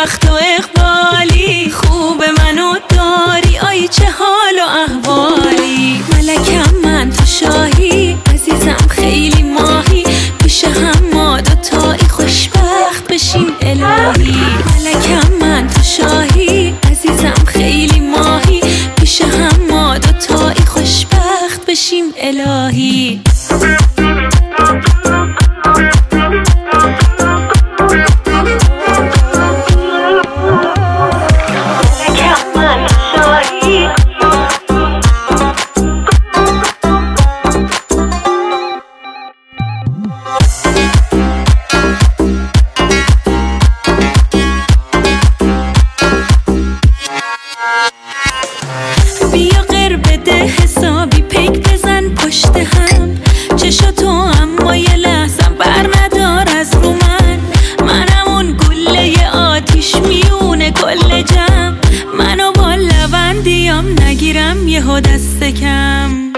وقت و اقبالی، خوب منو داری، آی چه حال و احوالی. ملکم من تو شاهی، عزیزم خیلی ماهی، پیش هم ما دوتایی خوشبخت بشیم الهی. ملکم من تو شاهی، عزیزم خیلی ماهی، پیش هم ما دوتایی خوشبخت بشیم الهی. بیا غیر بده حسابی، پیک بزن پشت هم، چشاتو اما یه لحظم بر ندار از رو من. منم اون گله آتیش میونه کل جمع، منو با لبندیام نگیرم یهو دست کم.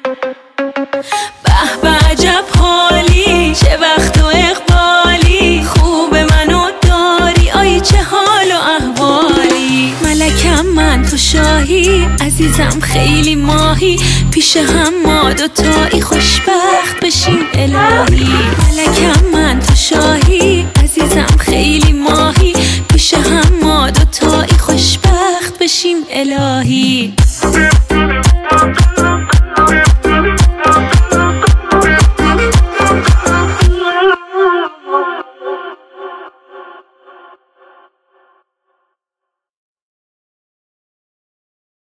به به عجب حالی، چه وقت و اقبالی، خوب منو داری، آی چه حال و احوالی. ملکم من تو شاهی، عزیزم خیلی ماهی، پیش هم ما دوتایی خوشبخت بشیم الهی.